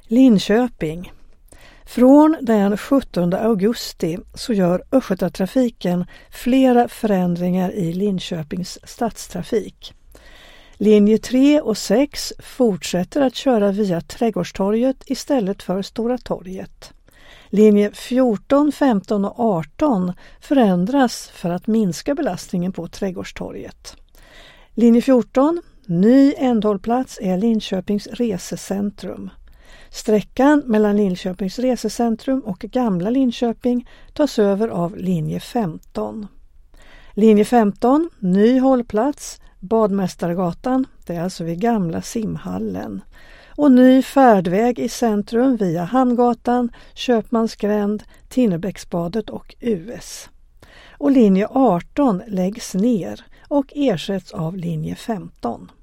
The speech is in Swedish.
Linköping. Från den 17 augusti så gör Östgötatrafiken flera förändringar i Linköpings stadstrafik. Linje 3 och 6 fortsätter att köra via Trädgårdstorget istället för Stora torget. Linje 14, 15 och 18 förändras för att minska belastningen på Trädgårdstorget. Linje 14, ny ändhållplats är Linköpings resecentrum. Sträckan mellan Linköpings resecentrum och Gamla Linköping tas över av linje 15. Linje 15, ny hållplats, Badmästargatan, det är alltså vid Gamla simhallen. Och ny färdväg i centrum via Hamngatan, Köpmansgränd, Tinnerbäcksbadet och US. Och linje 18 läggs ner och ersätts av linje 15.